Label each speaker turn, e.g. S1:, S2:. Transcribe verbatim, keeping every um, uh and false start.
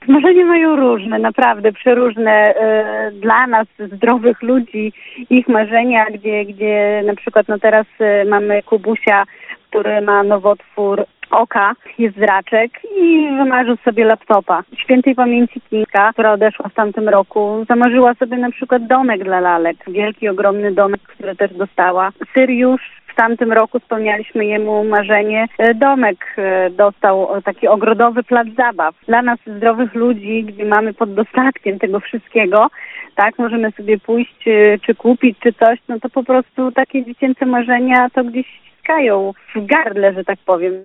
S1: Marzenia mają różne, naprawdę przeróżne. E, Dla nas, zdrowych ludzi, ich marzenia, gdzie, gdzie na przykład no teraz e, mamy Kubusia, który ma nowotwór oka, jest zraczek i wymarzył sobie laptopa. Świętej pamięci Kinga, która odeszła w tamtym roku, zamarzyła sobie na przykład domek dla lalek. Wielki, ogromny domek, który też dostała. Syriusz w tamtym roku spełnialiśmy jemu marzenie. Domek dostał, taki ogrodowy plac zabaw. Dla nas zdrowych ludzi, gdzie mamy pod dostatkiem tego wszystkiego, tak, możemy sobie pójść czy kupić, czy coś, no to po prostu takie dziecięce marzenia to gdzieś ściskają w gardle, że tak powiem.